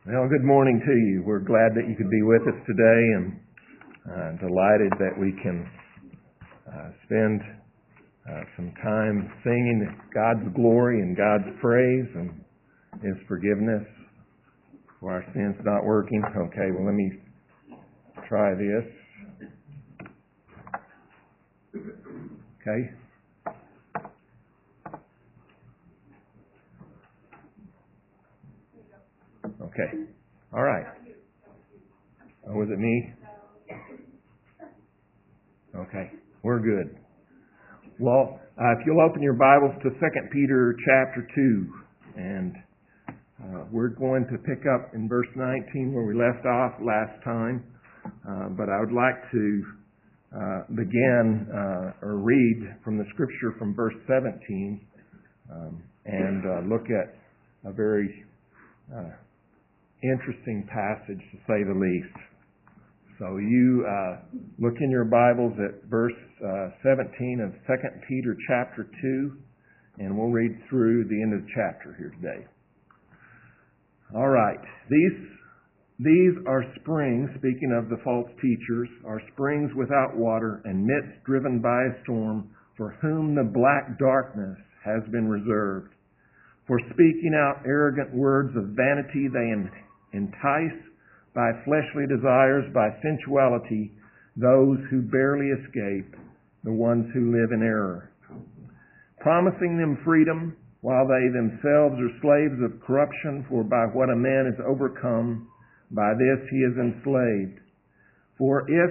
Well, good morning to you. We're glad that you could be with us today and delighted that we can spend some time singing God's glory and God's praise and His forgiveness for our sins not working. Okay, well, let me try this. Okay. Okay. All right. Oh, was it me? Okay. We're good. Well, if you'll open your Bibles to 2 Peter chapter 2, and we're going to pick up in verse 19 where we left off last time. But I would like to begin or read from the scripture from verse 17 and look at a very interesting passage, to say the least. So you look in your Bibles at verse 17 of 2 Peter chapter 2, and we'll read through the end of the chapter here today. All right. These are springs, speaking of the false teachers, are springs without water and midst driven by a storm, for whom the black darkness has been reserved. For speaking out arrogant words of vanity, they entice by fleshly desires, by sensuality, those who barely escape, the ones who live in error. Promising them freedom, while they themselves are slaves of corruption, for by what a man is overcome, by this he is enslaved. For if,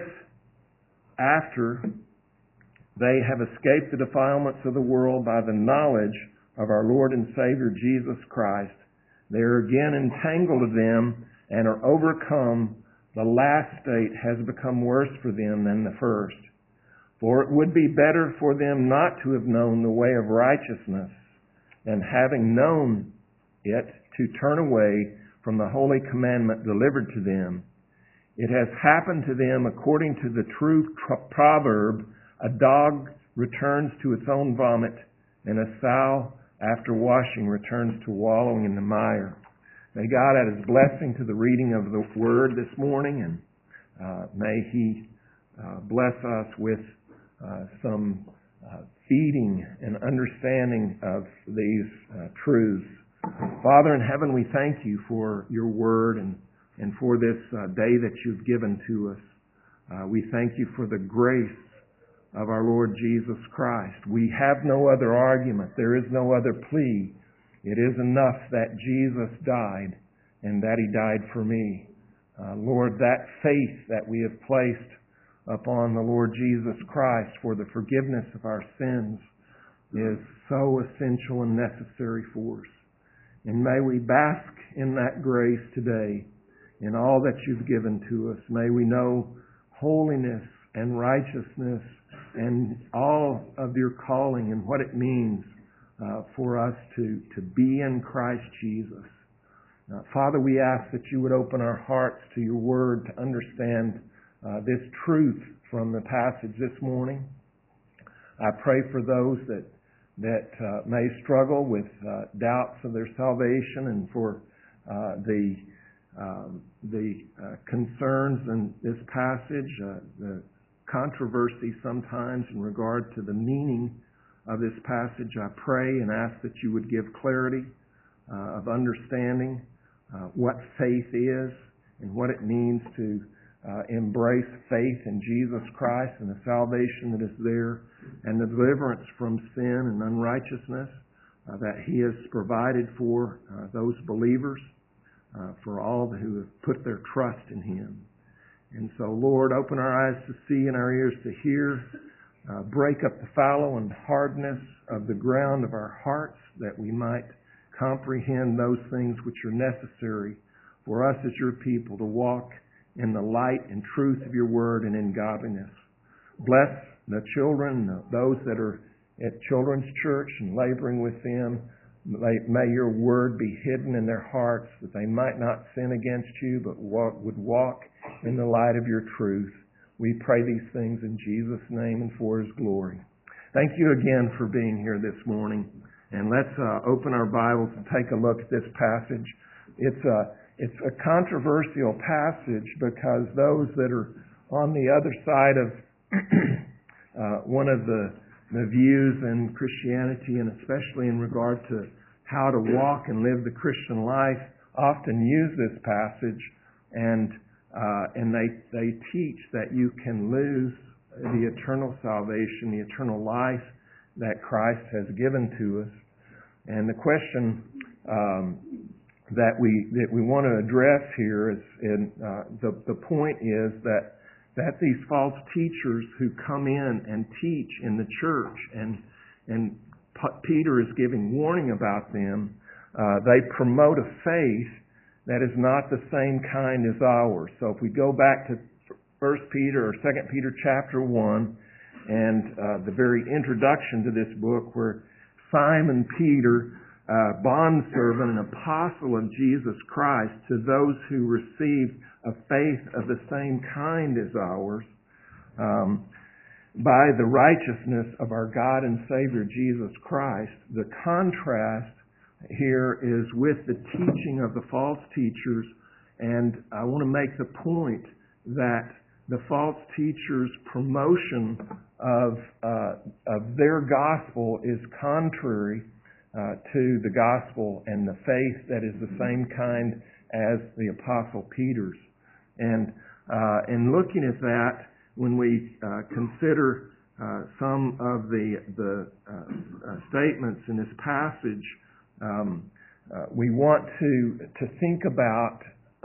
after they have escaped the defilements of the world by the knowledge of our Lord and Savior Jesus Christ, they are again entangled of them and are overcome, the last state has become worse for them than the first. For it would be better for them not to have known the way of righteousness than, having known it, to turn away from the holy commandment delivered to them. It has happened to them according to the true proverb, a dog returns to its own vomit, and a sow after washing returns to wallowing in the mire. May God add His blessing to the reading of the Word this morning, and may He bless us with some feeding and understanding of these truths. Father in heaven, we thank You for Your Word and for this day that You've given to us. We thank You for the grace of our Lord Jesus Christ. We have no other argument. There is no other plea. It is enough that Jesus died and that He died for me. Lord, that faith that we have placed upon the Lord Jesus Christ for the forgiveness of our sins is so essential and necessary for us. And may we bask in that grace today in all that You've given to us. May we know holiness and righteousness and all of Your calling and what it means for us to be in Christ Jesus. Father, we ask that You would open our hearts to Your Word to understand this truth from the passage this morning. I pray for those that may struggle with doubts of their salvation, and for the concerns in this passage, the controversy sometimes in regard to the meaning of this passage. I pray and ask that You would give clarity of understanding what faith is and what it means to embrace faith in Jesus Christ and the salvation that is there and the deliverance from sin and unrighteousness that He has provided for those believers, for all who have put their trust in Him. And so, Lord, open our eyes to see and our ears to hear. Break up the fallow and hardness of the ground of our hearts, that we might comprehend those things which are necessary for us as Your people to walk in the light and truth of Your Word and in godliness. Bless the children, those that are at Children's Church and laboring with them. May Your Word be hidden in their hearts, that they might not sin against You, but would walk in the light of Your truth. We pray these things in Jesus' name and for His glory. Thank you again for being here this morning. And let's open our Bibles and take a look at this passage. It's it's a controversial passage because those that are on the other side of one of the views in Christianity, and especially in regard to how to walk and live the Christian life, often use this passage, and they teach that you can lose the eternal salvation, the eternal life that Christ has given to us. And the question that we want to address here is, the point is that these false teachers who come in and teach in the church, and Peter is giving warning about them, they promote a faith that is not the same kind as ours. So if we go back to 1 Peter or 2 Peter chapter 1 and the very introduction to this book, where Simon Peter, bondservant and apostle of Jesus Christ, to those who received a faith of the same kind as ours, by the righteousness of our God and Savior Jesus Christ. The contrast here is with the teaching of the false teachers, and I want to make the point that the false teachers' promotion of their gospel is contrary to the gospel and the faith that is the same kind as the Apostle Peter's. And in looking at that, when we consider some of the statements in this passage, we want to think about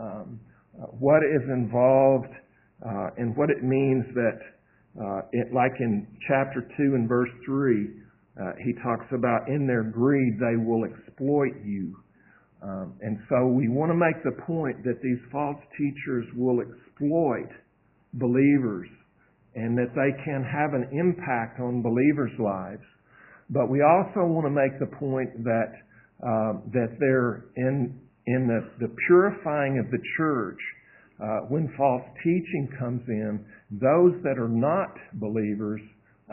what is involved and what it means that, like in chapter 2 and verse 3, he talks about in their greed they will exploit you. And so we want to make the point that these false teachers will exploit believers and that they can have an impact on believers' lives. But we also want to make the point that they're in the purifying of the church. When false teaching comes in, those that are not believers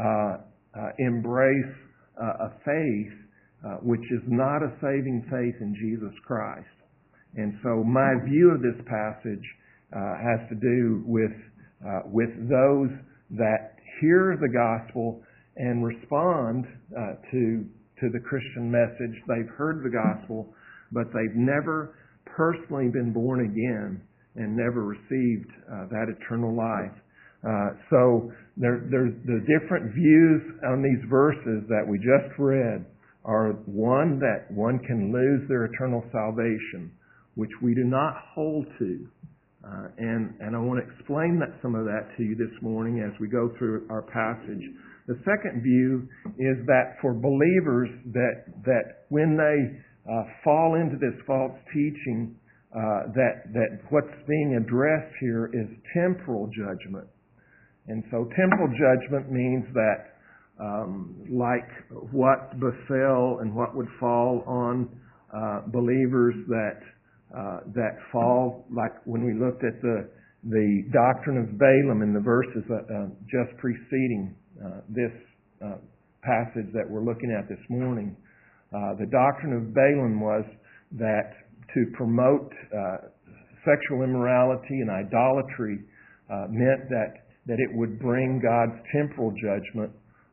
embrace a faith which is not a saving faith in Jesus Christ. And so my view of this passage has to do with those that hear the gospel and respond to the Christian message. They've heard the gospel, but they've never personally been born again and never received that eternal life. So there's the different views on these verses that we just read are one, that one can lose their eternal salvation, which we do not hold to. And I want to explain some of that to you this morning as we go through our passage. The second view is that for believers that when they fall into this false teaching, that what's being addressed here is temporal judgment. And so temporal judgment means that like what befell and what would fall on believers that fall, like when we looked at the doctrine of Balaam in the verses just preceding this passage that we're looking at this morning. The doctrine of Balaam was that to promote sexual immorality and idolatry meant that it would bring God's temporal judgment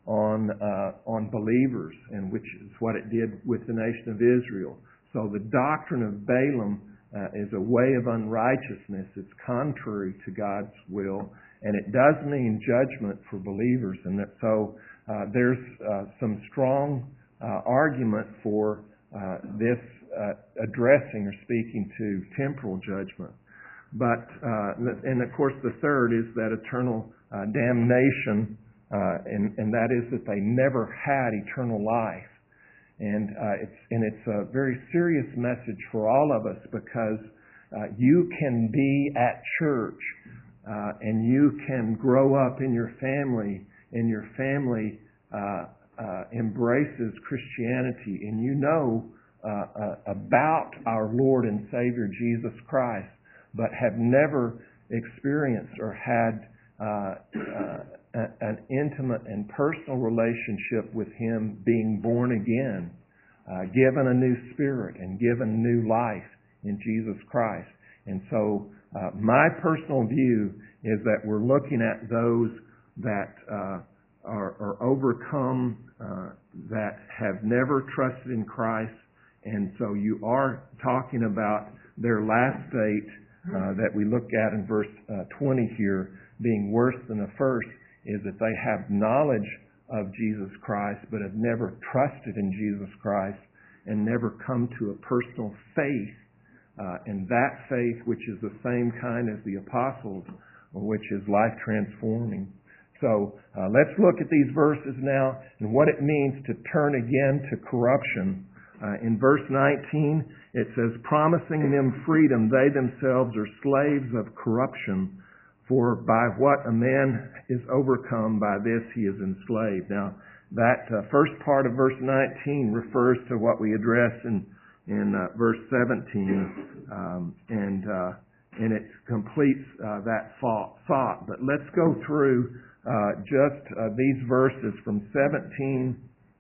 on believers, and which is what it did with the nation of Israel. So the doctrine of Balaam is a way of unrighteousness. It's contrary to God's will, and it does mean judgment for believers. And so there's some strong argument for this addressing or speaking to temporal judgment. But and of course the third is that eternal damnation, and that is that they never had eternal life. And it's a very serious message for all of us, because you can be at church and you can grow up in your family, and your family embraces Christianity, and you know about our Lord and Savior Jesus Christ, but have never experienced or had an intimate and personal relationship with Him, being born again, given a new spirit and given new life in Jesus Christ. And so my personal view is that we're looking at those that are overcome, that have never trusted in Christ. And so you are talking about their last state that we look at in verse 20 here being worse than the first, is that they have knowledge of Jesus Christ but have never trusted in Jesus Christ and never come to a personal faith, and that faith which is the same kind as the apostles, which is life transforming. So let's look at these verses now and what it means to turn again to corruption. In verse 19, it says, promising them freedom, they themselves are slaves of corruption. For by what a man is overcome, by this he is enslaved. Now, that first part of verse 19 refers to what we addressed in verse 17, and it completes that thought. But let's go through just these verses from 17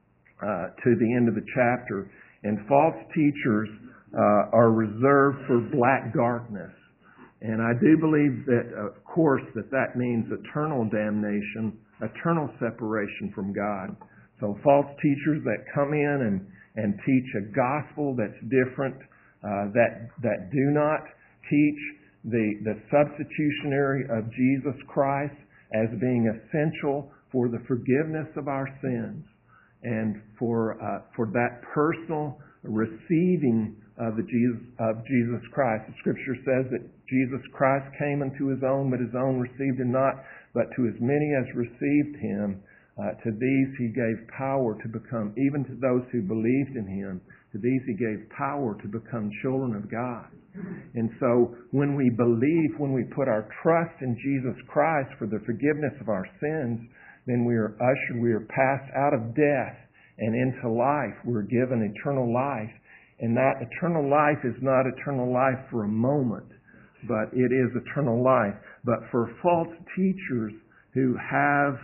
to the end of the chapter. And false teachers are reserved for black darkness. And I do believe that, of course, that means eternal damnation, eternal separation from God. So false teachers that come in and teach a gospel that's different, that do not teach the substitutionary of Jesus Christ as being essential for the forgiveness of our sins and for that personal receiving of Jesus Christ. The Scripture says that Jesus Christ came unto His own, but His own received Him not. But to as many as received Him, to these He gave power to become, even to those who believed in Him, to these He gave power to become children of God. And so when we believe, when we put our trust in Jesus Christ for the forgiveness of our sins, then we are ushered, we are passed out of death and into life. We're given eternal life. And that eternal life is not eternal life for a moment, but it is eternal life. But for false teachers who have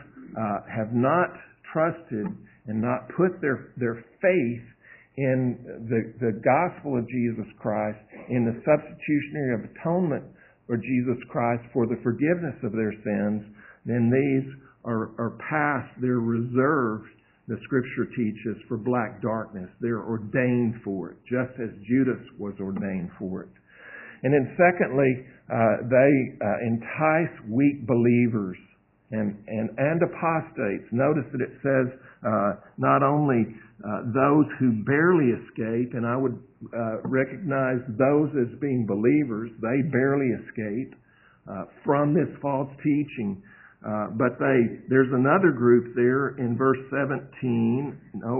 not trusted and not put their faith in the gospel of Jesus Christ, in the substitutionary atonement for Jesus Christ for the forgiveness of their sins, then these are past, they're reserved, the Scripture teaches, for black darkness. They're ordained for it, just as Judas was ordained for it. And then secondly, they entice weak believers and apostates. Notice that it says not only those who barely escape, and I would recognize those as being believers, they barely escape from this false teaching. But there's another group there in verse 16.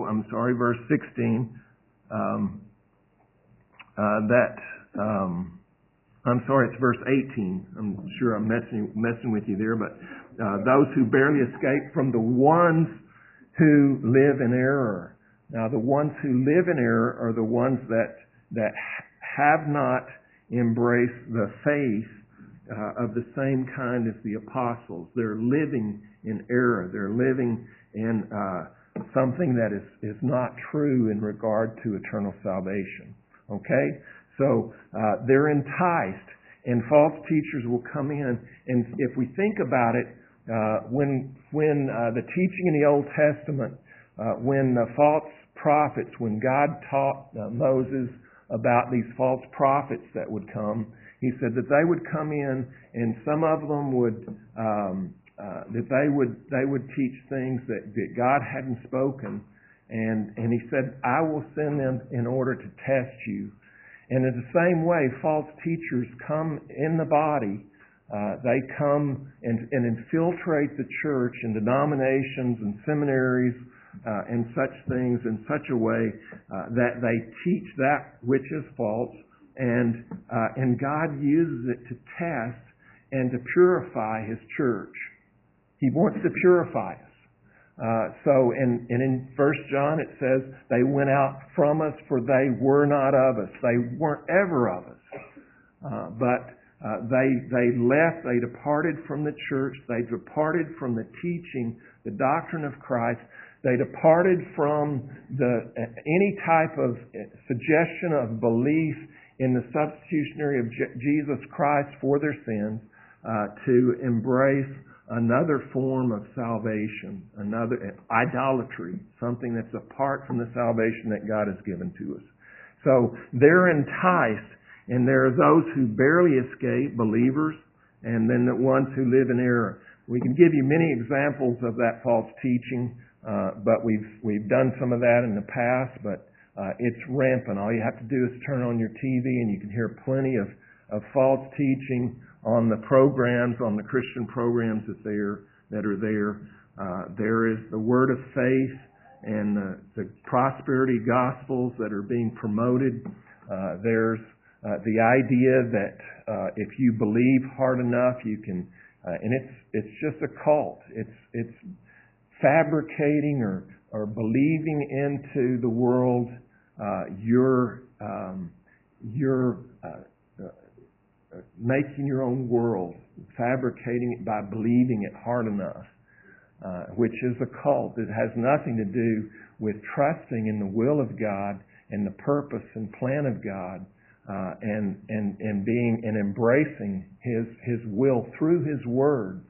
It's verse 18. I'm sure I'm messing with you there, but those who barely escape from the ones who live in error. Now, the ones who live in error are the ones that have not embraced the faith of the same kind as the apostles. They're living in error. They're living in something that is not true in regard to eternal salvation. Okay? So they're enticed, and false teachers will come in. And if we think about it, when the teaching in the Old Testament, when the false prophets, when God taught Moses about these false prophets that would come, He said that they would come in, and some of them would that they would teach things that God hadn't spoken, and He said, "I will send them in order to test you." And in the same way, false teachers come in the body. They come and infiltrate the church and denominations and seminaries and such things in such a way that they teach that which is false. And God uses it to test and to purify His church. He wants to purify us. So in 1 John it says, they went out from us, for they were not of us. They weren't ever of us. But they left, they departed from the church, they departed from the teaching, the doctrine of Christ. They departed from any type of suggestion of belief in the substitutionary of Jesus Christ for their sins, to embrace another form of salvation, another idolatry, something that's apart from the salvation that God has given to us. So they're enticed, and there are those who barely escape, believers, and then the ones who live in error. We can give you many examples of that false teaching, but we've done some of that in the past, but it's rampant. All you have to do is turn on your TV and you can hear plenty of false teaching on the programs, on the Christian programs that are there. There is the word of faith and the prosperity gospels that are being promoted. There's the idea that if you believe hard enough, you can, and it's just a cult. It's fabricating or believing into the world you're making your own world, fabricating it by believing it hard enough, which is a cult. It has nothing to do with trusting in the will of God and the purpose and plan of God, and being and embracing His will through His Word,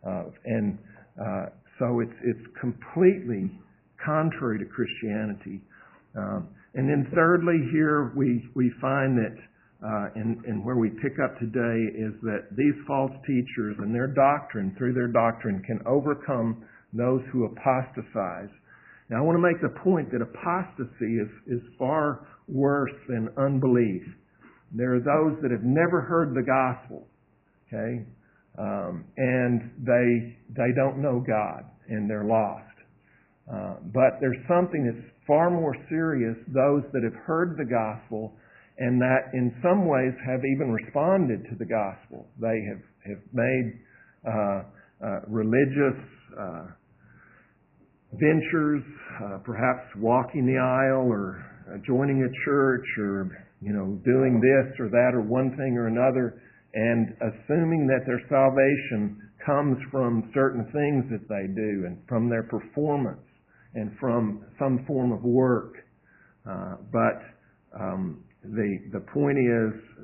so it's completely contrary to Christianity. And then thirdly, here we find that, and where we pick up today is that these false teachers and their doctrine, through their doctrine, can overcome those who apostatize. Now, I want to make the point that apostasy is far worse than unbelief. There are those that have never heard the gospel, okay, and they don't know God and they're lost. But there's something that's far more serious, those that have heard the gospel and that in some ways have even responded to the gospel. They have made religious ventures, perhaps walking the aisle or joining a church or, doing this or that or one thing or another, and assuming that their salvation comes from certain things that they do and from their performance and from some form of work. But the point is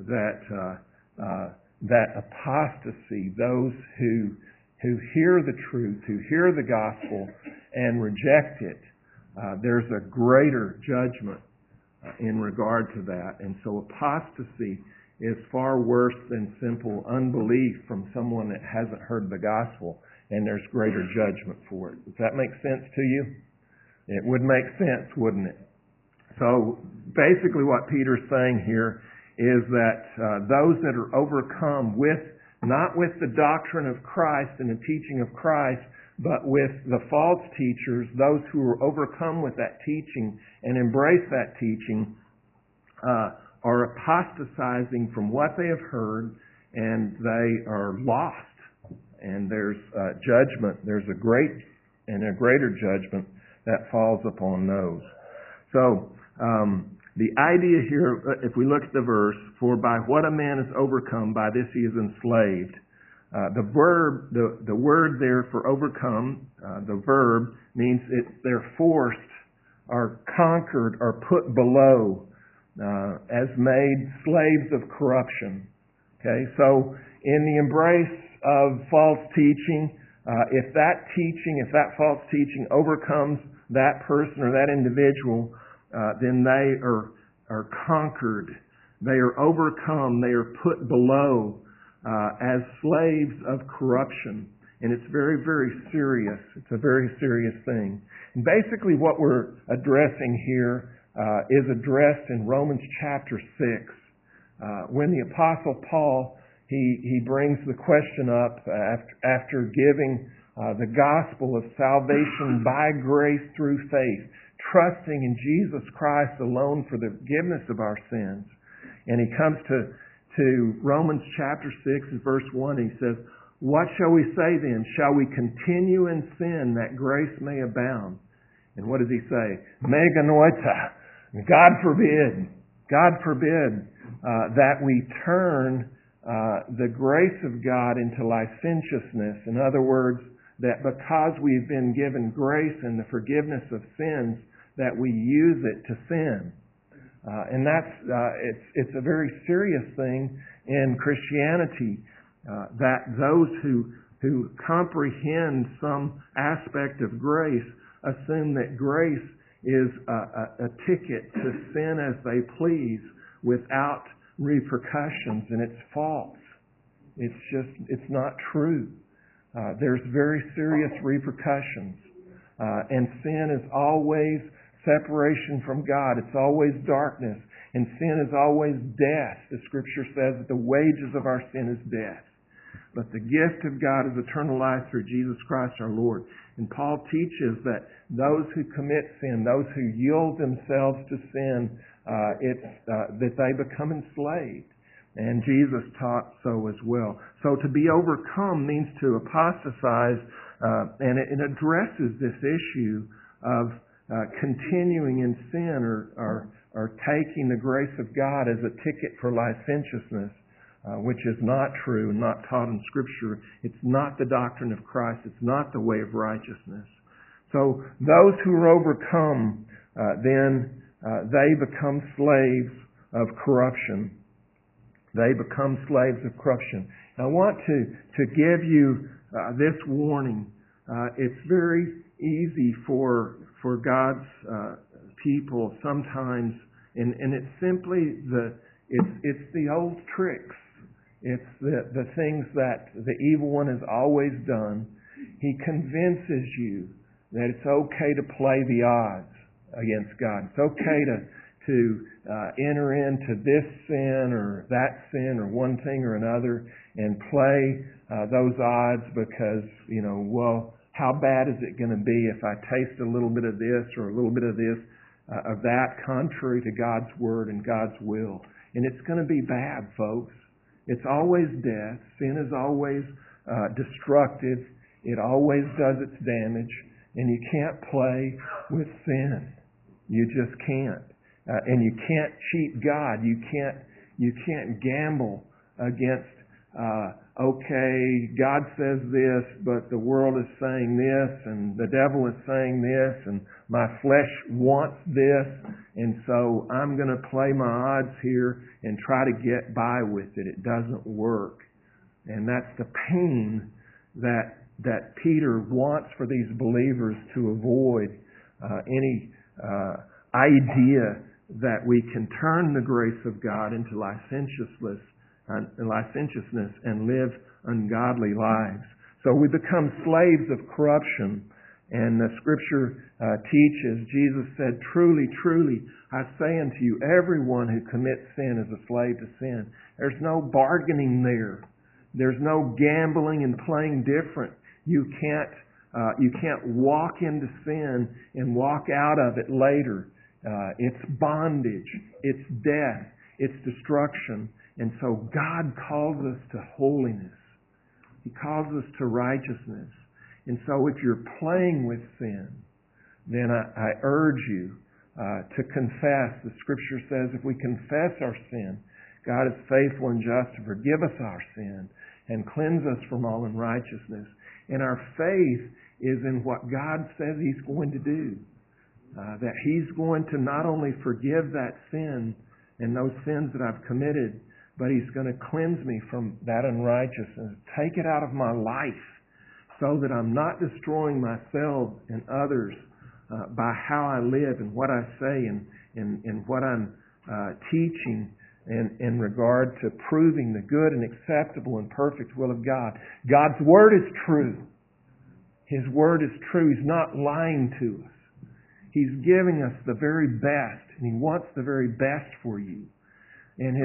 that apostasy, those who hear the truth, who hear the gospel and reject it, there's a greater judgment in regard to that. And so apostasy is far worse than simple unbelief from someone that hasn't heard the gospel, and there's greater judgment for it. Does that make sense to you? It would make sense, wouldn't it? So basically what Peter's saying here is that those that are overcome not with the doctrine of Christ and the teaching of Christ, but with the false teachers, those who are overcome with that teaching and embrace that teaching, are apostatizing from what they have heard, and they are lost. And there's judgment. There's a greater judgment that falls upon those. So the idea here, if we look at the verse, for by what a man is overcome, by this he is enslaved. The word there for overcome, the verb, means they're forced or conquered or put below, as made slaves of corruption. Okay, so in the embrace of false teaching, if that false teaching overcomes that person or that individual, then they are conquered. They are overcome. They are put below as slaves of corruption. And it's very, very serious. It's a very serious thing. And basically what we're addressing here is addressed in Romans chapter 6. When the Apostle Paul, he brings the question up after giving the gospel of salvation by grace through faith, trusting in Jesus Christ alone for the forgiveness of our sins. And he comes to Romans chapter 6 and verse 1, and he says, what shall we say then? Shall we continue in sin that grace may abound? And what does he say? Meganoita. God forbid. God forbid that we turn the grace of God into licentiousness. In other words, that because we've been given grace and the forgiveness of sins, that we use it to sin. And that's it's a very serious thing in Christianity, that those who comprehend some aspect of grace assume that grace is a ticket to sin as they please without repercussions, and it's false. It's not true. There's very serious repercussions, and sin is always separation from God. It's always darkness, and sin is always death. The Scripture says that the wages of our sin is death, but the gift of God is eternal life through Jesus Christ our Lord. And Paul teaches that those who commit sin, those who yield themselves to sin, that they become enslaved. And Jesus taught so as well. So to be overcome means to apostatize, and it addresses this issue of continuing in sin or taking the grace of God as a ticket for licentiousness, which is not true and not taught in Scripture. It's not the doctrine of Christ. It's not the way of righteousness. So those who are overcome, then they become slaves of corruption. They become slaves of corruption. I want to give you this warning. It's very easy for God's people sometimes, and it's simply it's the old tricks. It's the things that the evil one has always done. He convinces you that it's okay to play the odds against God. It's okay to enter into this sin or that sin or one thing or another and play those odds because, well, how bad is it going to be if I taste a little bit of this or a little bit of this, of that, contrary to God's Word and God's will? And it's going to be bad, folks. It's always death. Sin is always destructive. It always does its damage. And you can't play with sin. You just can't. And you can't cheat God. You can't gamble against, okay, God says this, but the world is saying this, and the devil is saying this, and my flesh wants this, and so I'm going to play my odds here and try to get by with it. It doesn't work. And that's the pain that Peter wants for these believers to avoid, any idea that we can turn the grace of God into licentiousness and live ungodly lives. So we become slaves of corruption. And the Scripture teaches, Jesus said, "Truly, truly, I say unto you, everyone who commits sin is a slave to sin." There's no bargaining there. There's no gambling and playing different. You can't walk into sin and walk out of it later. It's bondage. It's death. It's destruction. And so God calls us to holiness. He calls us to righteousness. And so if you're playing with sin, then I urge you to confess. The Scripture says if we confess our sin, God is faithful and just to forgive us our sin and cleanse us from all unrighteousness. And our faith is in what God says He's going to do. That He's going to not only forgive that sin and those sins that I've committed, but He's going to cleanse me from that unrighteousness, take it out of my life so that I'm not destroying myself and others by how I live and what I say and what I'm teaching in regard to proving the good and acceptable and perfect will of God. God's Word is true. His Word is true. He's not lying to us. He's giving us the very best, and He wants the very best for you. And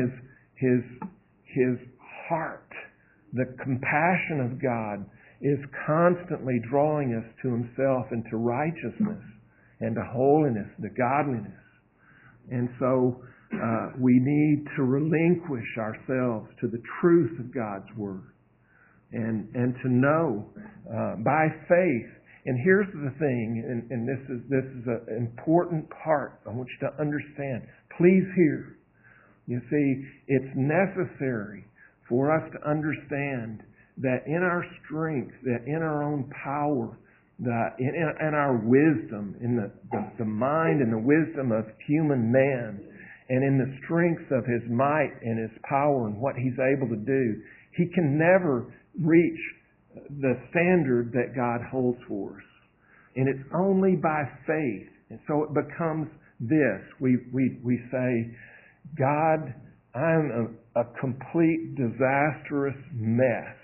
His heart, the compassion of God, is constantly drawing us to Himself and to righteousness and to holiness, to godliness. And so we need to relinquish ourselves to the truth of God's Word and to know by faith. And here's the thing, and this is an important part I want you to understand. Please hear. You see, it's necessary for us to understand that in our strength, that in our own power, that in our wisdom, in the mind and the wisdom of human man, and in the strength of His might and His power and what He's able to do, he can never reach the standard that God holds for us. And it's only by faith. And so it becomes this. We say, God, I'm a complete disastrous mess.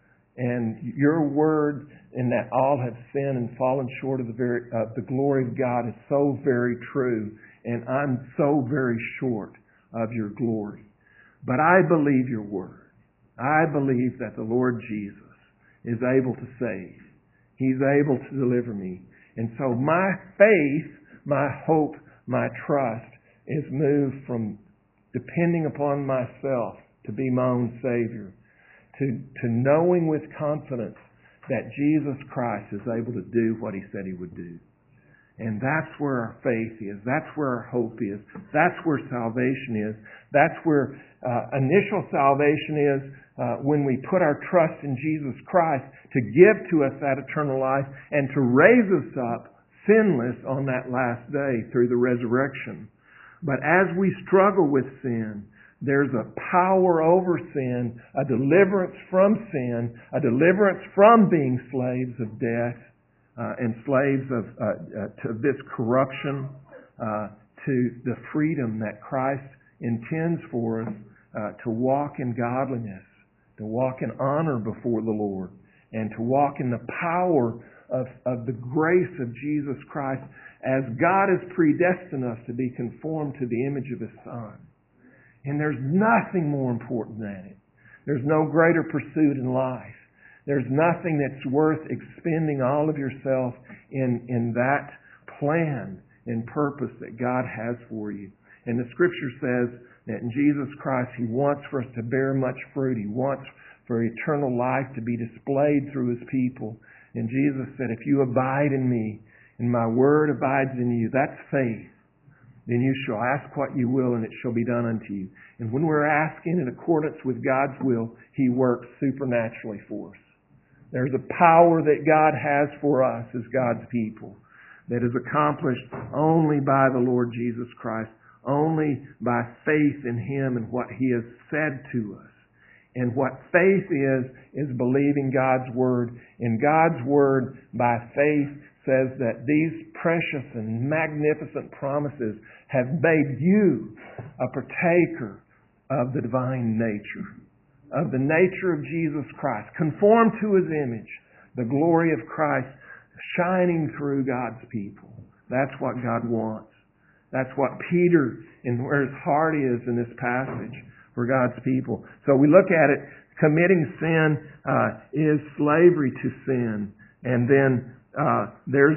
And your word in that all have sinned and fallen short of the glory of God is so very true. And I'm so very short of your glory. But I believe your word. I believe that the Lord Jesus is able to save. He's able to deliver me. And so my faith, my hope, my trust is moved from depending upon myself to be my own Savior to knowing with confidence that Jesus Christ is able to do what He said He would do. And that's where our faith is. That's where our hope is. That's where salvation is. That's where initial salvation is when we put our trust in Jesus Christ to give to us that eternal life and to raise us up sinless on that last day through the resurrection. But as we struggle with sin, there's a power over sin, a deliverance from sin, a deliverance from being slaves of death and slaves of to this corruption, to the freedom that Christ intends for us to walk in godliness, to walk in honor before the Lord, and to walk in the power of the grace of Jesus Christ as God has predestined us to be conformed to the image of His Son. And there's nothing more important than it. There's no greater pursuit in life. There's nothing that's worth expending all of yourself in that plan and purpose that God has for you. And the Scripture says that in Jesus Christ, He wants for us to bear much fruit. He wants for eternal life to be displayed through His people. And Jesus said, if you abide in me, and my word abides in you, that's faith. Then you shall ask what you will, and it shall be done unto you. And when we're asking in accordance with God's will, He works supernaturally for us. There's a power that God has for us as God's people that is accomplished only by the Lord Jesus Christ, only by faith in Him and what He has said to us. And what faith is believing God's Word. And God's Word, by faith, says that these precious and magnificent promises have made you a partaker of the divine nature, of the nature of Jesus Christ, conformed to His image, the glory of Christ shining through God's people. That's what God wants. That's what Peter, and where his heart is in this passage for God's people. So we look at it, committing sin is slavery to sin. And then there's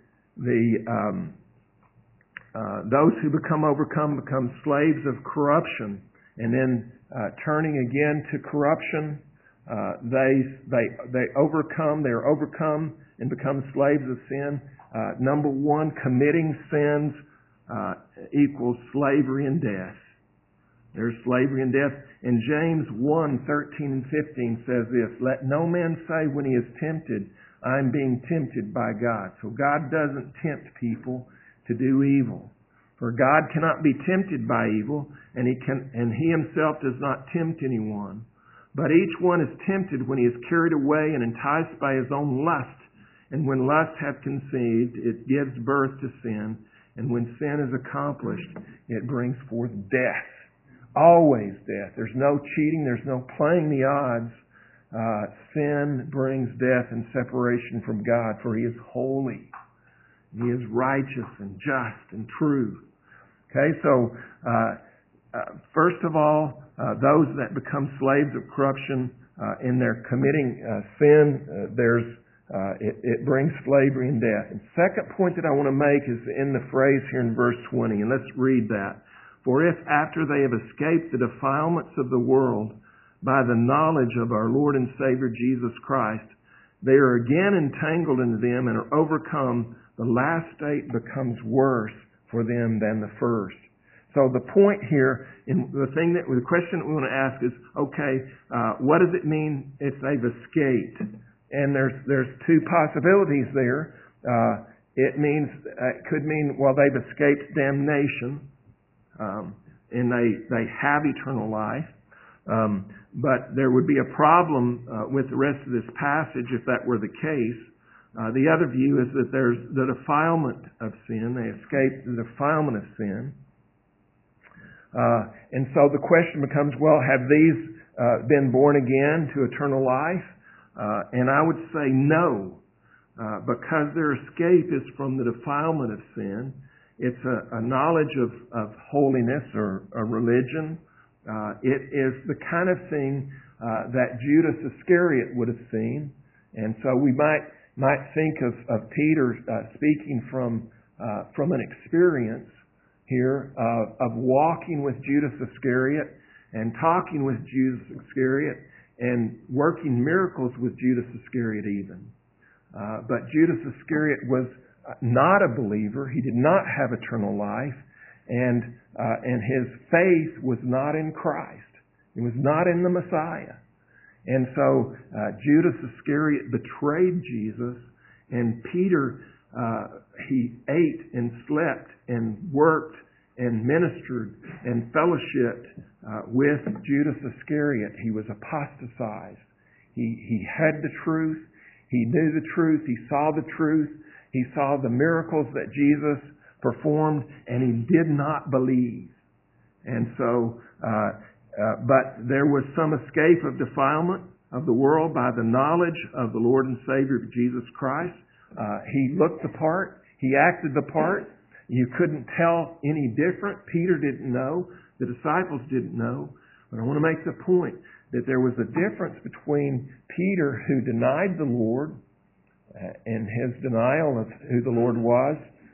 those who become slaves of corruption, and then turning again to corruption, they're overcome and become slaves of sin. Number one, committing sins equals slavery and death. There's slavery and death. And James 1:13 and 15 says this, let no man say when he is tempted, I'm being tempted by God. So God doesn't tempt people to do evil. For God cannot be tempted by evil, and He Himself does not tempt anyone. But each one is tempted when he is carried away and enticed by his own lust. And when lust hath conceived, it gives birth to sin. And when sin is accomplished, it brings forth death. Always death. There's no cheating. There's no playing the odds. Sin brings death and separation from God, for He is holy. He is righteous and just and true. Okay, so first of all, those that become slaves of corruption in their committing sin, it brings slavery and death. And second point that I want to make is in the phrase here in verse 20, and let's read that. For if after they have escaped the defilements of the world by the knowledge of our Lord and Savior Jesus Christ, they are again entangled into them and are overcome, the last state becomes worse for them than the first. So the point here, the question that we want to ask is, okay, what does it mean if they've escaped? And there's two possibilities there. It could mean, well, they've escaped damnation. and they have eternal life. But there would be a problem with the rest of this passage if that were the case. The other view is that there's the defilement of sin. They escape the defilement of sin. And so the question becomes, well, have these been born again to eternal life? And I would say no, because their escape is from the defilement of sin. It's a knowledge of holiness or a religion. It is the kind of thing that Judas Iscariot would have seen. And so we might think of Peter speaking from an experience here of walking with Judas Iscariot and talking with Judas Iscariot and working miracles with Judas Iscariot even. But Judas Iscariot was not a believer. He did not have eternal life, and his faith was not in Christ. It was not in the Messiah. And so Judas Iscariot betrayed Jesus, and Peter, he ate and slept and worked and ministered and fellowshiped with Judas Iscariot. He was apostatized. He had the truth. He knew the truth. He saw the truth. He saw the miracles that Jesus performed, and he did not believe. And so, but there was some escape of defilement of the world by the knowledge of the Lord and Savior Jesus Christ. He looked the part. He acted the part. You couldn't tell any different. Peter didn't know. The disciples didn't know. But I want to make the point that there was a difference between Peter, who denied the Lord, and his denial of who the Lord was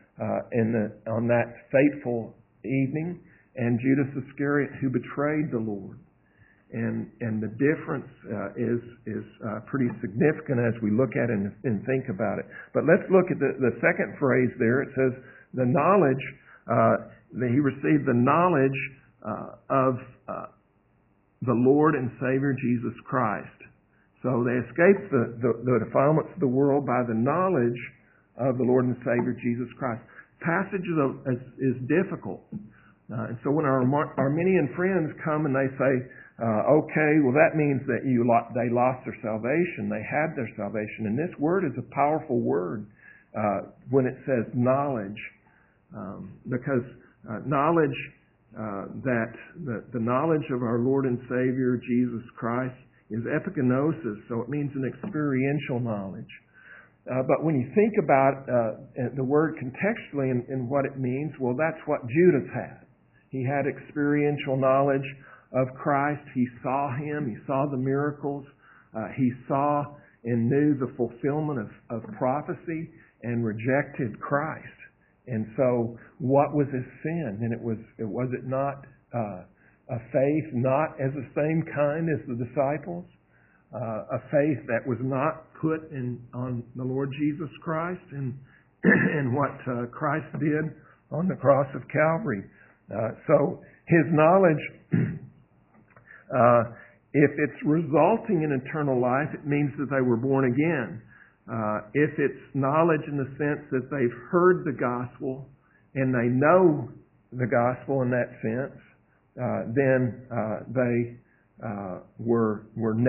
on that fateful evening, and Judas Iscariot, who betrayed the Lord. And the difference is pretty significant as we look at it and think about it. But let's look at the second phrase there. It says the knowledge, that he received the knowledge of the Lord and Savior Jesus Christ. So they escaped the defilements of the world by the knowledge of the Lord and Savior Jesus Christ. Passage is difficult. And so when our Arminian friends come and they say, okay, well that means that they lost their salvation. They had their salvation. And this word is a powerful word when it says knowledge. Because knowledge, that the knowledge of our Lord and Savior Jesus Christ is epignosis, so it means an experiential knowledge. But when you think about the word contextually and what it means, well, that's what Judas had. He had experiential knowledge of Christ. He saw Him. He saw the miracles. He saw and knew the fulfillment of prophecy and rejected Christ. And so what was his sin? And was it not a faith not as the same kind as the disciples? A faith that was not put on the Lord Jesus Christ and what Christ did on the cross of Calvary. So his knowledge, if it's resulting in eternal life, it means that they were born again. If it's knowledge in the sense that they've heard the gospel and they know the gospel in that sense, then they were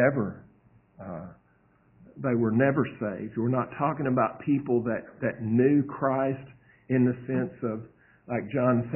never saved. We're not talking about people that knew Christ in the sense of, like John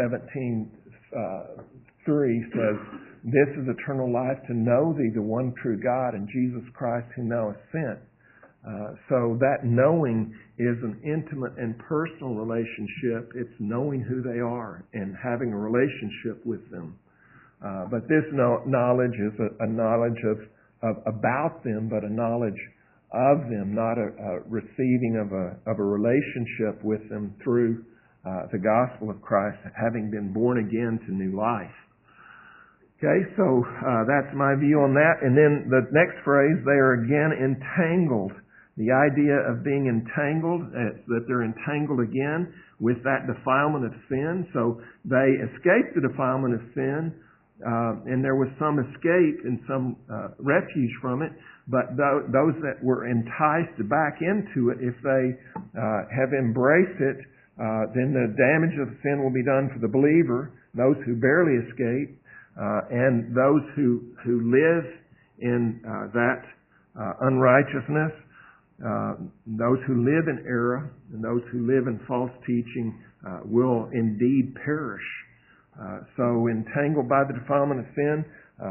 17:3 says, "This is eternal life, to know Thee, the one true God, and Jesus Christ, whom Thou hast sent." So that knowing is an intimate and personal relationship. It's knowing who they are and having a relationship with them. But this knowledge is a knowledge of about them, but a knowledge of them, not a receiving of a relationship with them through the gospel of Christ, having been born again to new life. Okay, so that's my view on that. And then the next phrase, they are again entangled. The idea of being entangled, that they're entangled again with that defilement of sin. So they escaped the defilement of sin, and there was some escape and some refuge from it. But those that were enticed back into it, if they have embraced it, then the damage of sin will be done for the believer. those who barely escape, and those who live in that unrighteousness, those who live in error, and those who live in false teaching will indeed perish. So entangled by the defilement of sin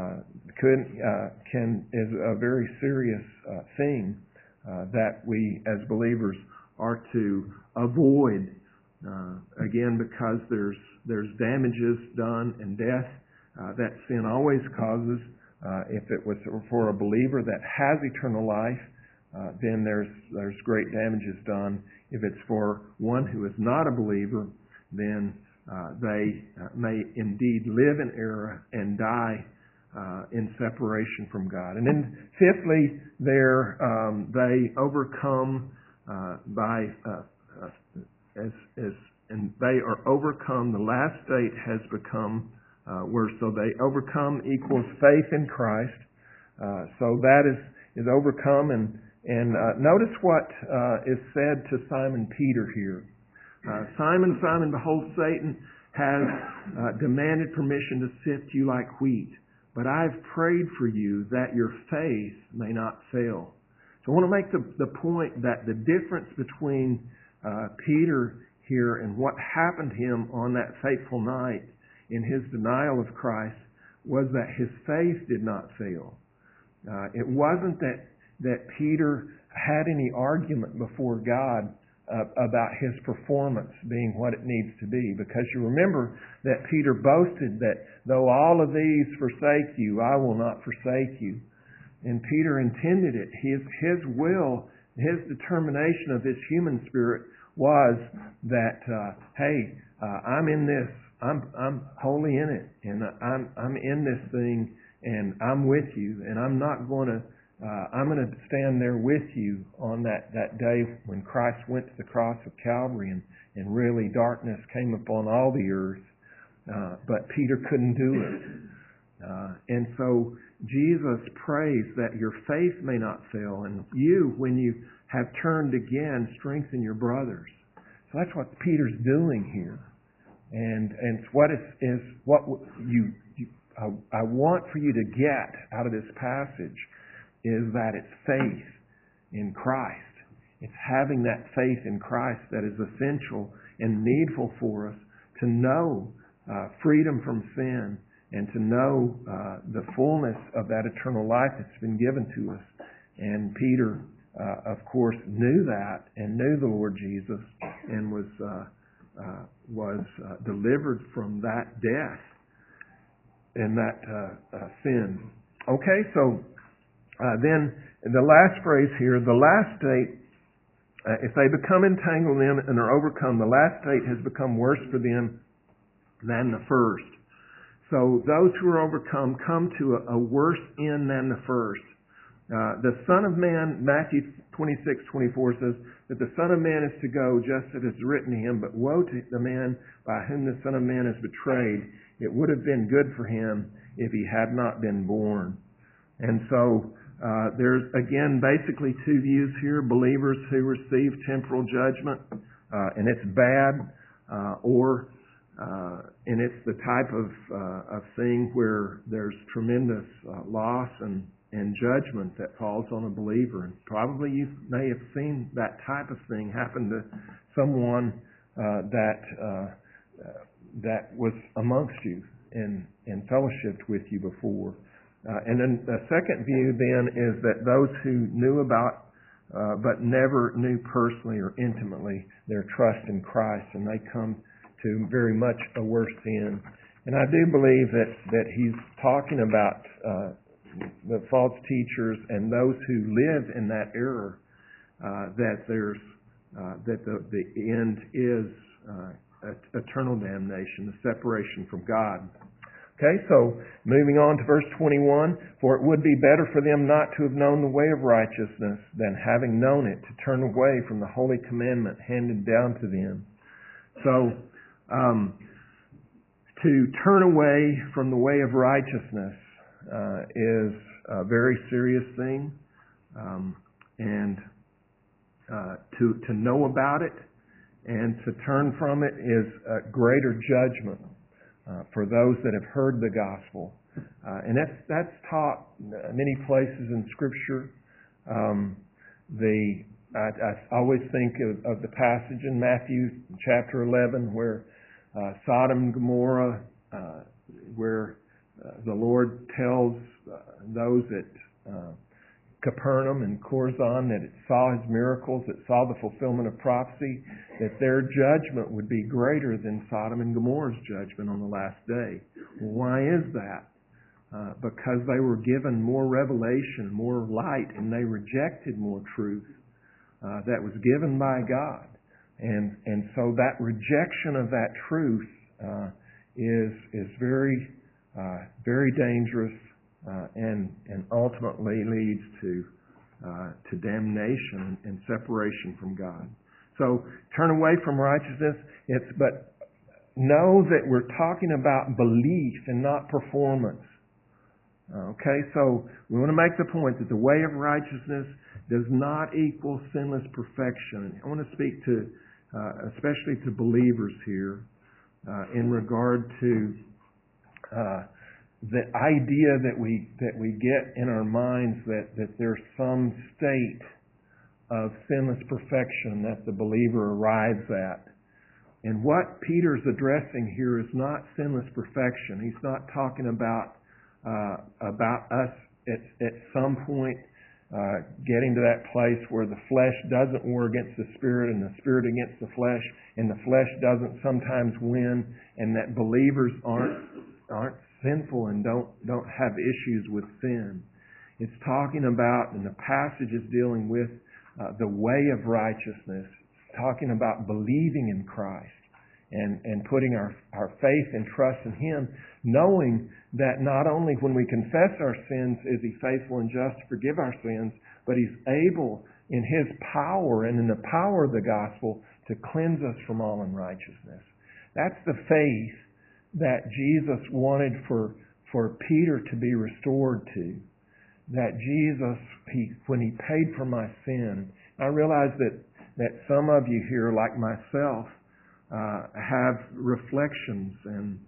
is a very serious thing that we as believers are to avoid. Again, because there's damages done and death that sin always causes. If it was for a believer that has eternal life, then there's great damages done. If it's for one who is not a believer, then they may indeed live in error and die in separation from God. And then fifthly, they overcome by and they are overcome. The last state has become worse. So they overcome equals faith in Christ. So that is overcome. And notice what is said to Simon Peter here. Simon, Simon, behold, Satan has demanded permission to sift you like wheat, but I've prayed for you that your faith may not fail. So I want to make the point that the difference between Peter here and what happened to him on that fateful night in his denial of Christ was that his faith did not fail. It wasn't that Peter had any argument before God about his performance being what it needs to be. Because you remember that Peter boasted that though all of these forsake you, I will not forsake you. And Peter intended it. His will, his determination of his human spirit was that, hey, I'm in this. I'm wholly in it, and I'm in this thing, and I'm with you, and I'm going to stand there with you on that day when Christ went to the cross of Calvary, and really darkness came upon all the earth, but Peter couldn't do it. And so Jesus prays that your faith may not fail, and you, when you have turned again, strengthen your brothers. So that's what Peter's doing here. And what I want for you to get out of this passage is that it's faith in Christ. It's having that faith in Christ that is essential and needful for us to know freedom from sin and to know the fullness of that eternal life that's been given to us. And Peter, of course, knew that and knew the Lord Jesus and was delivered from that death and that sin. Okay, so then the last phrase here, the last state, if they become entangled in and are overcome, the last state has become worse for them than the first. So those who are overcome come to a worse end than the first. The Son of Man, Matthew 26:24 says that the Son of Man is to go just as it's written to him, but woe to the man by whom the Son of Man is betrayed. It would have been good for him if he had not been born. And so there's, again, basically two views here. Believers who receive temporal judgment, and it's bad, and it's the type of thing where there's tremendous loss and judgment that falls on a believer. And probably you may have seen that type of thing happen to someone that was amongst you and fellowshiped with you before. And then the second view then is that those who knew about but never knew personally or intimately their trust in Christ, and they come to very much a worse end. And I do believe that he's talking about the false teachers and those who live in that error, that the end is eternal damnation, the separation from God. Okay, so moving on to verse 21, for it would be better for them not to have known the way of righteousness than having known it to turn away from the holy commandment handed down to them. So, to turn away from the way of righteousness is a very serious thing, and to know about it and to turn from it is a greater judgment. for those that have heard the gospel. And that's taught many places in Scripture. I always think of the passage in Matthew chapter 11 where Sodom and Gomorrah, where the Lord tells those at Capernaum and Chorazin that it saw His miracles, that saw the fulfillment of prophecy, that their judgment would be greater than Sodom and Gomorrah's judgment on the last day. Why is that? Because they were given more revelation, more light, and they rejected more truth that was given by God. And so that rejection of that truth is very, very dangerous and ultimately leads to damnation and separation from God. So turn away from righteousness. But know that we're talking about belief and not performance. Okay, so we want to make the point that the way of righteousness does not equal sinless perfection. I want to speak to, especially to believers here, in regard to the idea that we get in our minds that there's some state of sinless perfection that the believer arrives at. And what Peter's addressing here is not sinless perfection. He's not talking about us at some point getting to that place where the flesh doesn't war against the Spirit and the Spirit against the flesh, and the flesh doesn't sometimes win, and that believers aren't sinful and don't have issues with sin. It's talking about, and the passage is dealing with the way of righteousness. It's talking about believing in Christ and putting our faith and trust in Him, knowing that not only when we confess our sins is He faithful and just to forgive our sins, but He's able in His power and in the power of the gospel to cleanse us from all unrighteousness. That's the faith that Jesus wanted for Peter to be restored to. That Jesus, when He paid for my sin, I realize that some of you here, like myself, have reflections and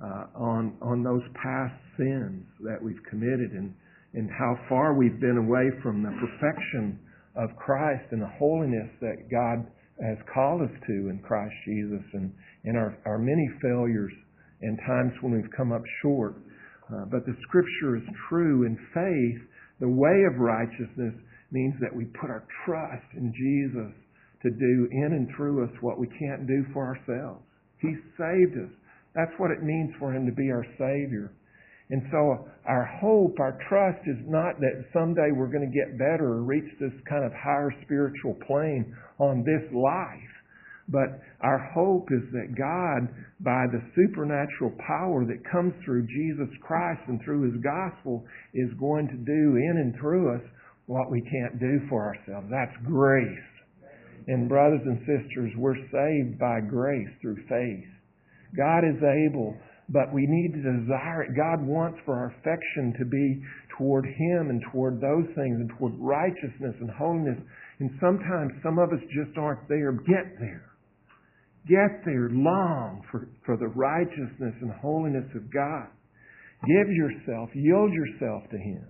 on those past sins that we've committed and how far we've been away from the perfection of Christ and the holiness that God has called us to in Christ Jesus, and our many failures and times when we've come up short. But the Scripture is true. In faith, the way of righteousness means that we put our trust in Jesus to do in and through us what we can't do for ourselves. He saved us. That's what it means for Him to be our Savior. And so our hope, our trust is not that someday we're going to get better or reach this kind of higher spiritual plane on this life. But our hope is that God, by the supernatural power that comes through Jesus Christ and through His gospel, is going to do in and through us what we can't do for ourselves. That's grace. And brothers and sisters, we're saved by grace through faith. God is able, but we need to desire it. God wants for our affection to be toward Him and toward those things and toward righteousness and holiness. And sometimes some of us just aren't there. Get there. Get there. Long for the righteousness and holiness of God. Give yourself, yield yourself to Him.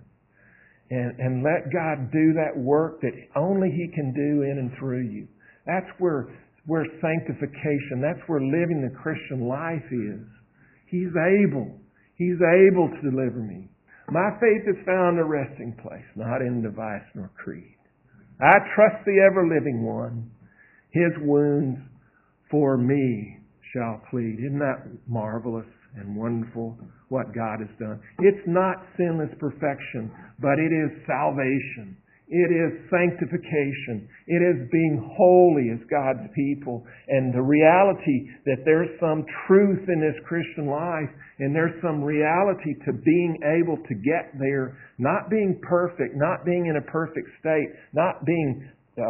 And let God do that work that only He can do in and through you. That's where sanctification, that's where living the Christian life is. He's able. He's able to deliver me. My faith is found a resting place, not in device nor creed. I trust the ever-living One. His wounds for me shall plead. Isn't that marvelous and wonderful what God has done? It's not sinless perfection, but it is salvation. It is sanctification. It is being holy as God's people. And the reality that there's some truth in this Christian life, and there's some reality to being able to get there, not being perfect, not being in a perfect state, not being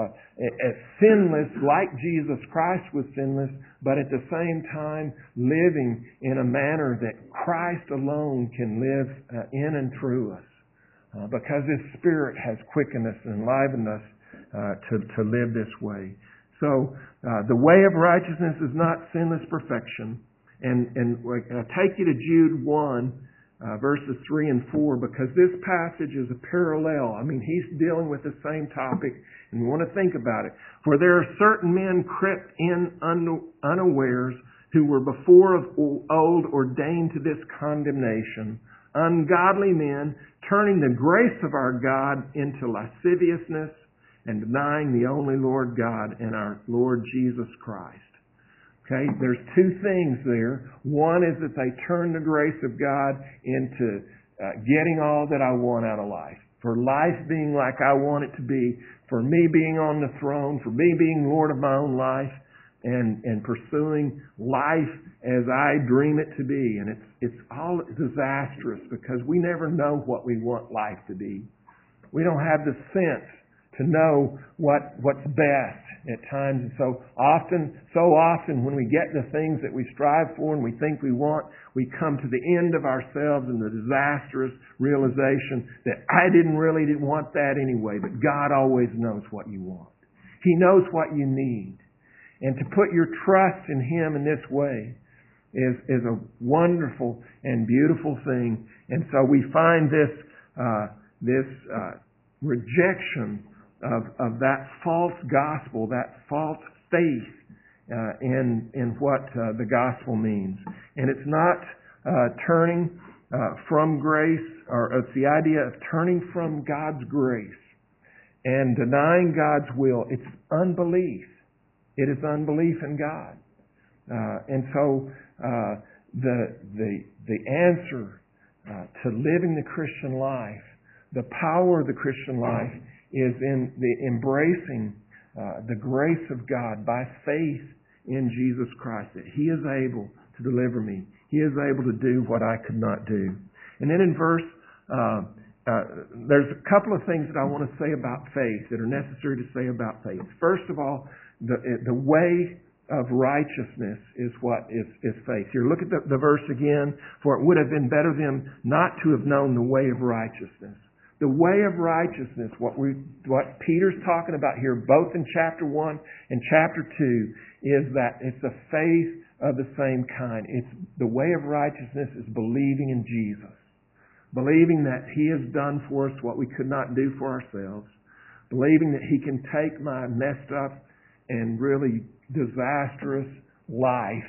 sinless like Jesus Christ was sinless, but at the same time living in a manner that Christ alone can live in and through us. Because His Spirit has quickened us and enlivened us to live this way. So the way of righteousness is not sinless perfection. And I take you to Jude 1, verses 3 and 4, because this passage is a parallel. I mean, he's dealing with the same topic, and we want to think about it. For there are certain men crept in unawares, who were before of old ordained to this condemnation, ungodly men, turning the grace of our God into lasciviousness, and denying the only Lord God and our Lord Jesus Christ. Okay, there's two things there. One is that they turn the grace of God into getting all that I want out of life. For life being like I want it to be, for me being on the throne, for me being Lord of my own life, and pursuing life as I dream it to be. And it's all disastrous because we never know what we want life to be. We don't have the sense to know what's best at times. And so often when we get the things that we strive for and we think we want, we come to the end of ourselves in the disastrous realization that I didn't want that anyway, but God always knows what you want. He knows what you need. And to put your trust in Him in this way is a wonderful and beautiful thing. And so we find this rejection of that false gospel, that false faith in what the gospel means. And it's not turning from grace, or it's the idea of turning from God's grace and denying God's will. It's unbelief. It is unbelief in God. And so the answer to living the Christian life, the power of the Christian life, is in the embracing the grace of God by faith in Jesus Christ, that He is able to deliver me. He is able to do what I could not do. And then in verse, there's a couple of things that I want to say about faith that are necessary to say about faith. First of all, the way of righteousness is what is faith. Here, look at the verse again. For it would have been better them not to have known the way of righteousness. The way of righteousness, what Peter's talking about here, both in chapter 1 and chapter 2, is that it's a faith of the same kind. It's the way of righteousness is believing in Jesus. Believing that He has done for us what we could not do for ourselves. Believing that He can take my messed up and really disastrous life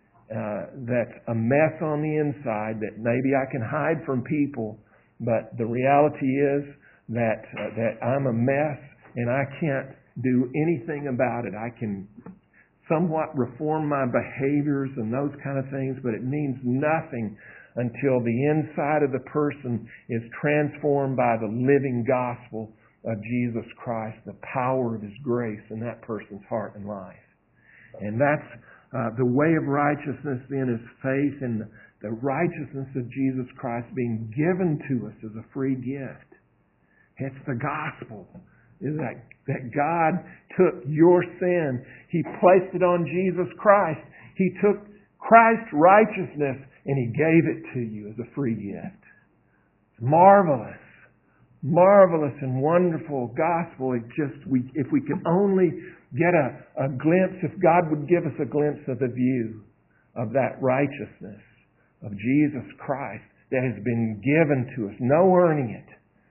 that's a mess on the inside that maybe I can hide from people, but the reality is that I'm a mess and I can't do anything about it. I can somewhat reform my behaviors and those kind of things, but it means nothing until the inside of the person is transformed by the living gospel of Jesus Christ, the power of His grace in that person's heart and life. And that's the way of righteousness then is faith in the righteousness of Jesus Christ being given to us as a free gift. It's the gospel. Is that God took your sin. He placed it on Jesus Christ. He took Christ's righteousness and He gave it to you as a free gift. Marvelous. Marvelous and wonderful gospel. If we could only get a glimpse, if God would give us a glimpse of the view of that righteousness of Jesus Christ that has been given to us, no earning it,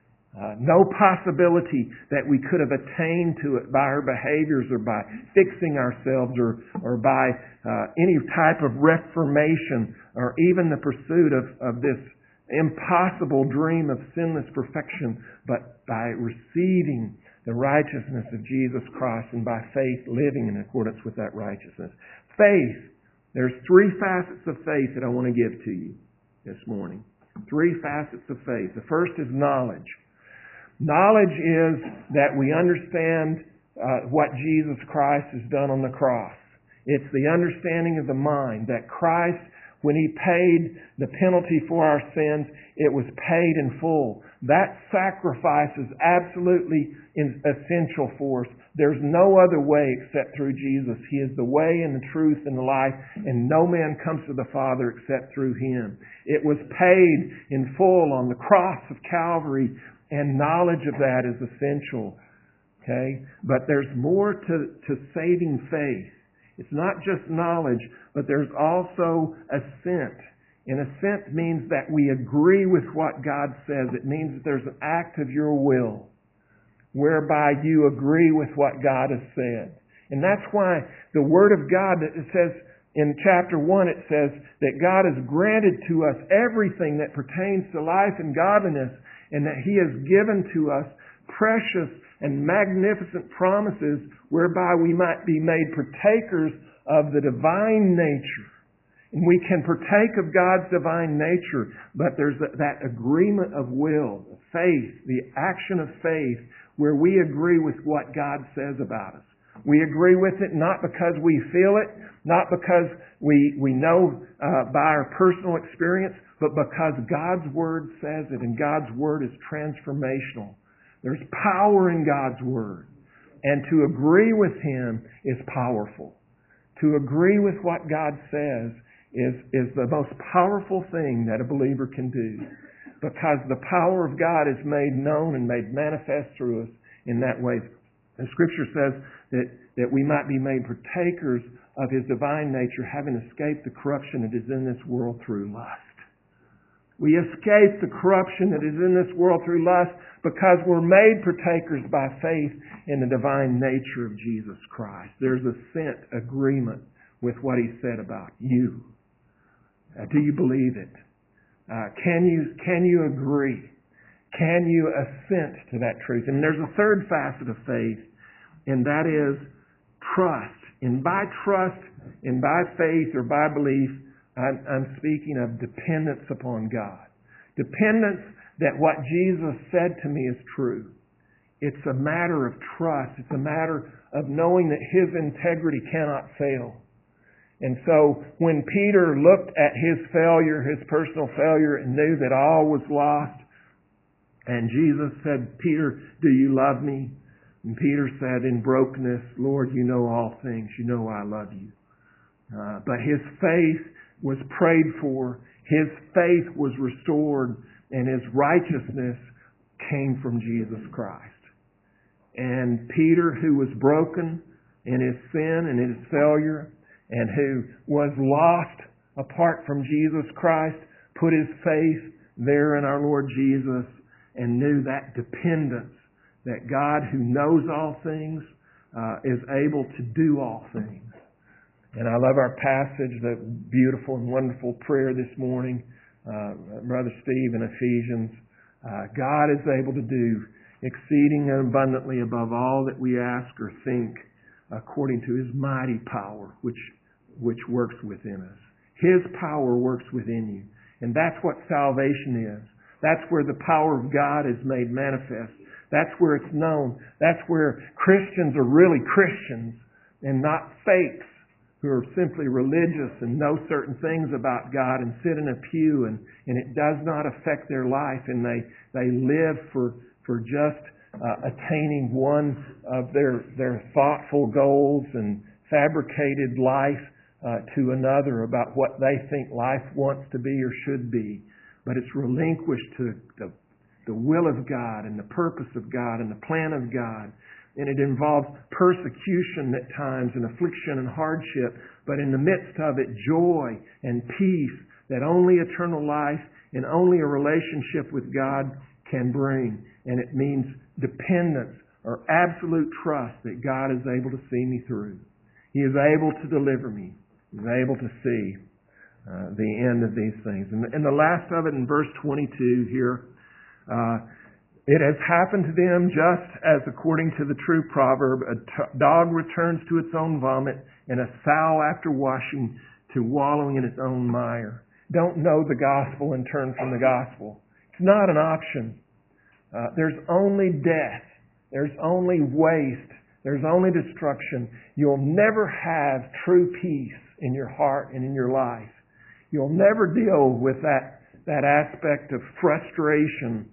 no possibility that we could have attained to it by our behaviors or by fixing ourselves or by any type of reformation or even the pursuit of this impossible dream of sinless perfection, but by receiving the righteousness of Jesus Christ and by faith living in accordance with that righteousness. Faith. There's three facets of faith that I want to give to you this morning. Three facets of faith. The first is knowledge. Knowledge is that we understand what Jesus Christ has done on the cross. It's the understanding of the mind that Christ, when He paid the penalty for our sins, it was paid in full. That sacrifice is absolutely essential for us. There's no other way except through Jesus. He is the way and the truth and the life, and no man comes to the Father except through Him. It was paid in full on the cross of Calvary, and knowledge of that is essential. Okay? But there's more to saving faith. It's not just knowledge, but there's also assent. And assent means that we agree with what God says. It means that there's an act of your will whereby you agree with what God has said. And that's why the Word of God, it says in chapter 1, it says that God has granted to us everything that pertains to life and godliness, and that He has given to us precious and magnificent promises whereby we might be made partakers of the divine nature. And we can partake of God's divine nature, but there's that agreement of will, faith, the action of faith, where we agree with what God says about us. We agree with it not because we feel it, not because we know by our personal experience, but because God's Word says it, and God's Word is transformational. There's power in God's Word. And to agree with Him is powerful. To agree with what God says is the most powerful thing that a believer can do, because the power of God is made known and made manifest through us in that way. The Scripture says that we might be made partakers of His divine nature, having escaped the corruption that is in this world through lust. We escape the corruption that is in this world through lust because we're made partakers by faith in the divine nature of Jesus Christ. There's assent, agreement with what He said about you. Do you believe it? Can you agree? Can you assent to that truth? And there's a third facet of faith, and that is trust. And by trust and by faith or by belief, I'm speaking of dependence upon God. Dependence that what Jesus said to me is true. It's a matter of trust. It's a matter of knowing that His integrity cannot fail. And so when Peter looked at his failure, his personal failure, and knew that all was lost, and Jesus said, "Peter, do you love me?" And Peter said in brokenness, "Lord, you know all things. You know I love you." But his faith was prayed for. His faith was restored, and his righteousness came from Jesus Christ. And Peter, who was broken in his sin and his failure, and who was lost apart from Jesus Christ, put his faith there in our Lord Jesus and knew that dependence, that God, who knows all things, is able to do all things. And I love our passage, the beautiful and wonderful prayer this morning, Brother Steve in Ephesians. God is able to do exceeding and abundantly above all that we ask or think, according to His mighty power, which works within us. His power works within you. And that's what salvation is. That's where the power of God is made manifest. That's where it's known. That's where Christians are really Christians and not fakes who are simply religious and know certain things about God and sit in a pew and it does not affect their life, and they live for just attaining one of their thoughtful goals and fabricated life to another about what they think life wants to be or should be. But it's relinquished to the will of God and the purpose of God and the plan of God. And it involves persecution at times and affliction and hardship, but in the midst of it, joy and peace that only eternal life and only a relationship with God can bring. And it means dependence or absolute trust that God is able to see me through. He is able to deliver me. He's able to see the end of these things. And the last of it in verse 22 here, it has happened to them just as according to the true proverb, a dog returns to its own vomit and a sow after washing to wallowing in its own mire. Don't know the gospel and turn from the gospel. It's not an option. There's only death. There's only waste. There's only destruction. You'll never have true peace in your heart and in your life. You'll never deal with that aspect of frustration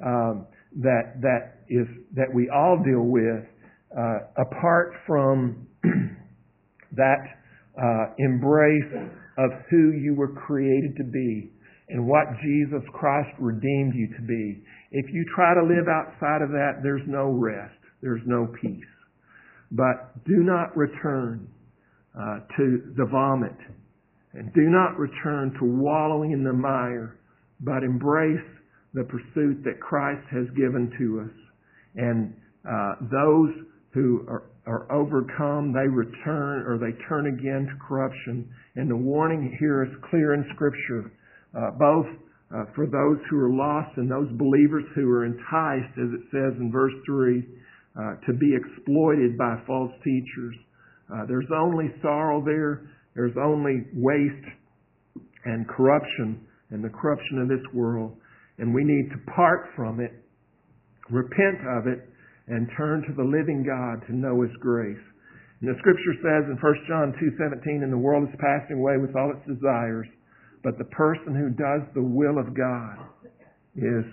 that we all deal with apart from that embrace of who you were created to be and what Jesus Christ redeemed you to be. If you try to live outside of that, there's no rest. There's no peace. But do not return to the vomit. And do not return to wallowing in the mire, but embrace the pursuit that Christ has given to us. And those who are overcome, they return or they turn again to corruption. And the warning here is clear in Scripture, both for those who are lost and those believers who are enticed, as it says in verse 3, to be exploited by false teachers. There's only sorrow there. There's only waste and corruption and the corruption of this world. And we need to part from it, repent of it, and turn to the living God to know His grace. And the Scripture says in 1 John 2:17, "And the world is passing away with all its desires, but the person who does the will of God is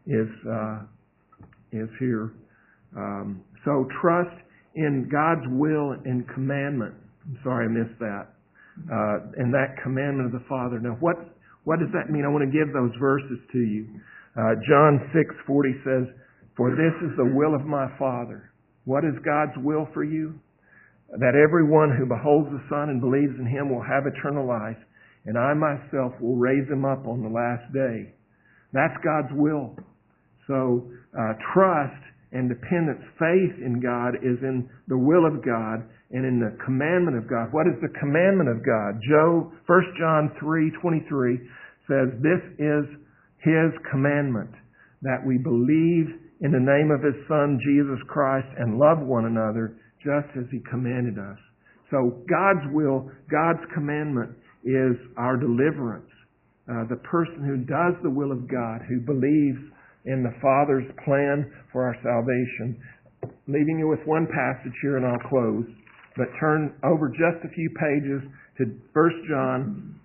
here." So trust in God's will and commandment. I'm sorry I missed that. And that commandment of the Father. Now, what does that mean? I want to give those verses to you. John 6:40 says, "For this is the will of my Father." What is God's will for you? "That everyone who beholds the Son and believes in Him will have eternal life, and I myself will raise him up on the last day." That's God's will. So trust and dependence, faith in God is in the will of God and in the commandment of God. What is the commandment of God? 1 John 3:23 says, "This is His commandment, that we believe in the name of His Son, Jesus Christ, and love one another just as He commanded us." So God's will, God's commandment is our deliverance. The person who does the will of God, who believes in the Father's plan for our salvation. Leaving you with one passage here, and I'll close. But turn over just a few pages to 1 John.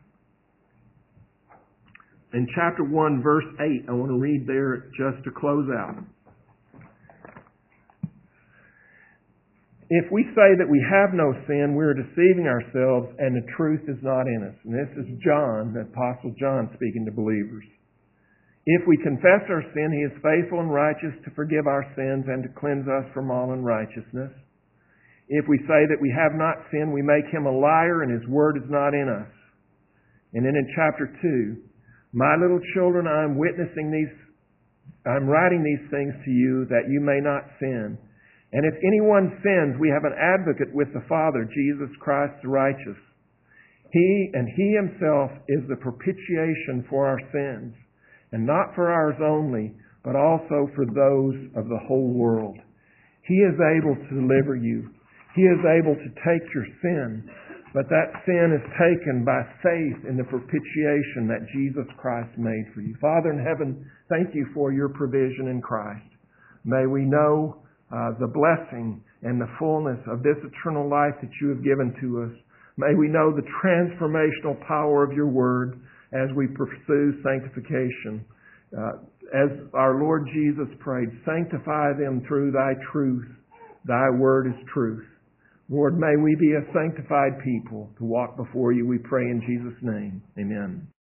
In chapter 1, verse 8, I want to read there just to close out. "If we say that we have no sin, we are deceiving ourselves, and the truth is not in us." And this is John, the Apostle John, speaking to believers. "If we confess our sin, He is faithful and righteous to forgive our sins and to cleanse us from all unrighteousness. If we say that we have not sinned, we make Him a liar, and His word is not in us." And then in chapter 2, "My little children, I'm writing these things to you that you may not sin. And if anyone sins, we have an advocate with the Father, Jesus Christ the righteous. He Himself is the propitiation for our sins, and not for ours only, but also for those of the whole world. He is able to deliver you. He is able to take your sin, but that sin is taken by faith in the propitiation that Jesus Christ made for you." Father in heaven, thank you for your provision in Christ. May we know the blessing and the fullness of this eternal life that you have given to us. May we know the transformational power of your word as we pursue sanctification. As our Lord Jesus prayed, "Sanctify them through thy truth. Thy word is truth." Lord, may we be a sanctified people to walk before you, we pray in Jesus' name. Amen.